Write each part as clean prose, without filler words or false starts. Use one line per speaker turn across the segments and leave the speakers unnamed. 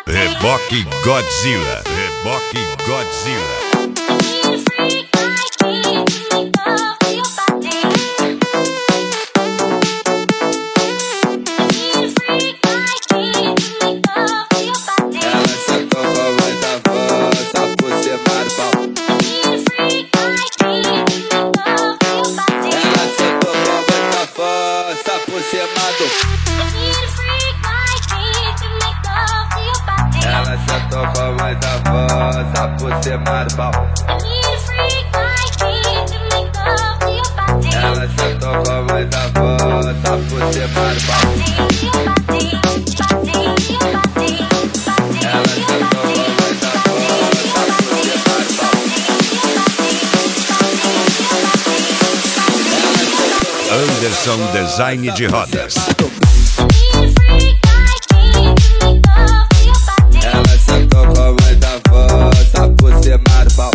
Reboque Godzilla. Reboque Godzilla.
Ela sentou com muita força por cima do pau. Ela sentou com muita força por cima do pau. Ela sentou com muita força por cima do pau.
Anderson Design de Rodas.
Ela sentou com muita força por cima do pau.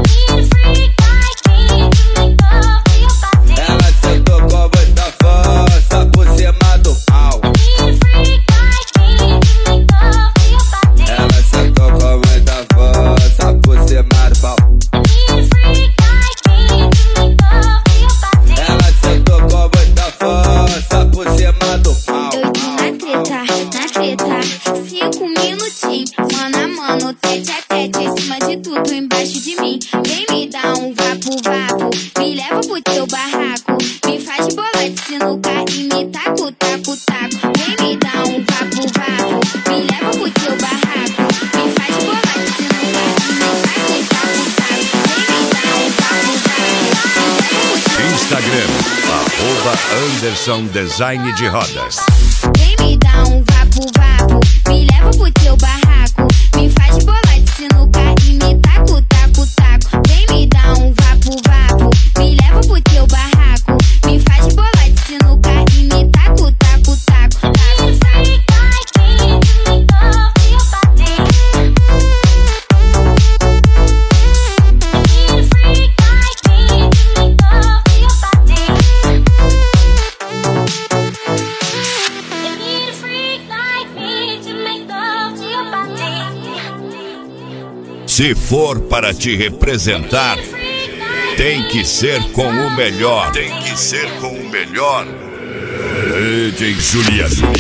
Ela sentou com muita força por cima do pau. Ela sentou com muita força por cima do pau. Ela sentou com muita força por cima do pau.
Na treta, 5 minutinhos, mano a mano, tete a tete, em cima de tudo, embaixo de mim. Vem me dar um vapo, me leva pro teu barraco, me faz bola de sinuca e me taco. Vem me dar um vapo, me leva pro teu barraco, me faz bola de sinuca e me taco. Vem me dar um vapo,
Instagram, @Anderson Design de Rodas.
vem me dar um vapo, me leva pro teu barraco, me faz bola de sinuca e me taco. Vem me dar um vapo, me leva pro teu barraco, me faz bola de sinuca e me taco.
Se for para te representar, tem que ser com o melhor. Tem que ser com o melhor. DJ Juliano.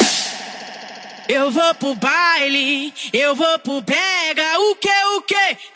Eu vou pro baile, eu vou pro brega, o que?